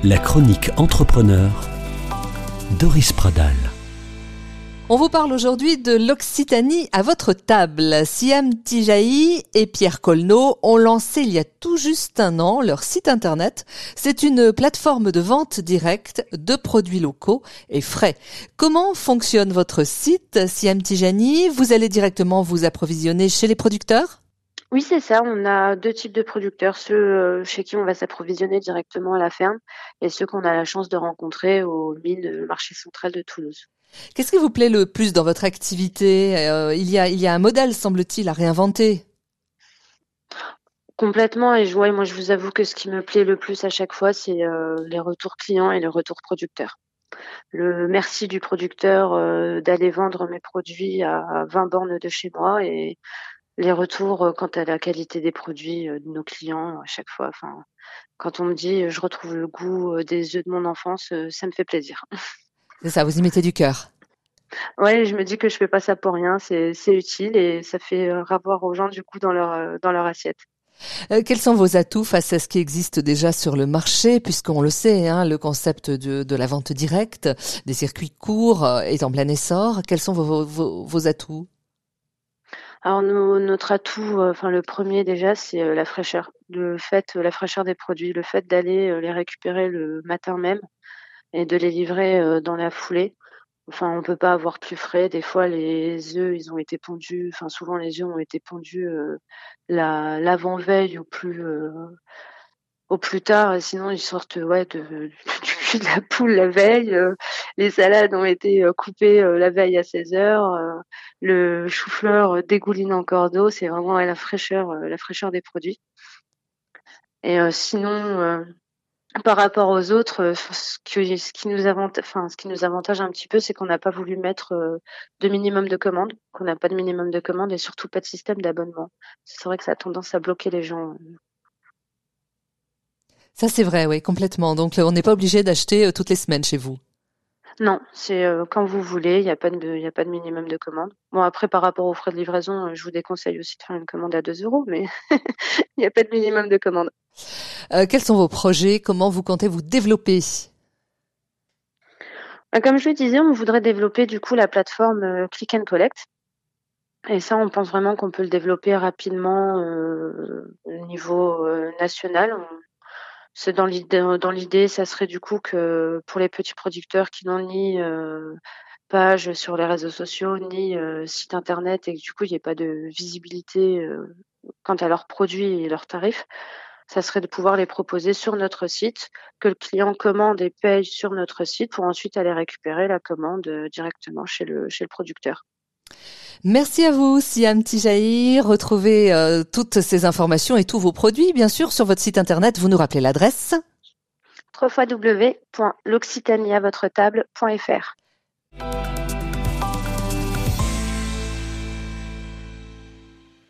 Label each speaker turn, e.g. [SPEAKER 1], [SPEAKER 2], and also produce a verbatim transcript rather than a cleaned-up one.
[SPEAKER 1] La chronique entrepreneur, Doris Pradal.
[SPEAKER 2] On vous parle aujourd'hui de l'Occitanie à votre table. Siam Tijahi et Pierre Colneau ont lancé il y a tout juste un an leur site internet. C'est une plateforme de vente directe de produits locaux et frais. Comment fonctionne votre site, Siam Tijahi? Vous allez directement vous approvisionner chez les producteurs?
[SPEAKER 3] Oui, c'est ça. On a deux types de producteurs, ceux euh, chez qui on va s'approvisionner directement à la ferme et ceux qu'on a la chance de rencontrer aux mines, le marché central de Toulouse.
[SPEAKER 2] Qu'est-ce qui vous plaît le plus dans votre activité? Euh, il y a, il y a un modèle, semble-t-il, à réinventer.
[SPEAKER 3] Complètement. Et je, ouais, moi, je vous avoue que ce qui me plaît le plus à chaque fois, c'est euh, les retours clients et les retours producteurs. Le merci du producteur euh, d'aller vendre mes produits à vingt bornes de chez moi et les retours euh, quant à la qualité des produits euh, de nos clients à chaque fois. Enfin, quand on me dit euh, je retrouve le goût euh, des œufs de mon enfance, euh, ça me fait plaisir.
[SPEAKER 2] C'est ça, vous y mettez du cœur.
[SPEAKER 3] Ouais, je me dis que je fais pas ça pour rien, c'est c'est utile et ça fait euh, avoir aux gens du goût dans leur euh, dans leur assiette.
[SPEAKER 2] Euh, quels sont vos atouts face à ce qui existe déjà sur le marché, puisqu'on le sait, hein, le concept de, de la vente directe, des circuits courts euh, est en plein essor. Quels sont vos, vos, vos atouts?
[SPEAKER 3] Alors nos- notre atout, euh, enfin le premier déjà, c'est euh, la fraîcheur. Le fait, euh, la fraîcheur des produits, le fait d'aller euh, les récupérer le matin même et de les livrer euh, dans la foulée. Enfin, on peut pas avoir plus frais. Des fois, les œufs, ils ont été pondus. Enfin, souvent, les œufs ont été pondus euh, la l'avant-veille ou plus euh, au plus tard. Et sinon, ils sortent ouais de, du cul de la poule la veille. Euh, les salades ont été euh, coupées euh, la veille à seize heures. Euh, le chou-fleur euh, dégouline encore d'eau. C'est vraiment ouais, la fraîcheur, euh, la fraîcheur des produits. Et euh, sinon. euh, Par rapport aux autres, heu, ce qui ce qui nous avanta enfin, ce qui nous avantage un petit peu, c'est qu'on n'a pas voulu mettre, heu, de minimum de commandes, qu'on n'a pas de minimum de commandes et surtout pas de système d'abonnement. C'est vrai que ça a tendance à bloquer les gens, heu.
[SPEAKER 2] Ça, c'est vrai, oui, complètement. Donc, euh, on n'est pas obligé d'acheter euh, toutes les semaines chez vous.
[SPEAKER 3] Non, c'est, heu, quand vous voulez, il y a pas de il y a pas de minimum de commande. Bon après par rapport aux frais de livraison, heu, je vous déconseille aussi de faire une commande à deux euros, mais il y a pas de minimum de commande.
[SPEAKER 2] Euh, quels sont vos projets? Comment vous comptez vous développer?
[SPEAKER 3] Bah, comme je le disais, on voudrait développer du coup la plateforme, heu, Click and Collect. Et ça, on pense vraiment qu'on peut le développer rapidement euh, au niveau euh, national. On- C'est dans l'idée, dans l'idée, ça serait du coup que pour les petits producteurs qui n'ont ni euh, page sur les réseaux sociaux, ni euh, site internet, et que du coup, il n'y ait pas de visibilité euh, quant à leurs produits et leurs tarifs, ça serait de pouvoir les proposer sur notre site, que le client commande et paye sur notre site pour ensuite aller récupérer la commande euh, directement chez le, chez le producteur.
[SPEAKER 2] Merci à vous, Siam Tijahi. Retrouvez euh, toutes ces informations et tous vos produits, bien sûr, sur votre site internet. Vous nous rappelez l'adresse?
[SPEAKER 3] w w w point l'occitanie à votre table point f r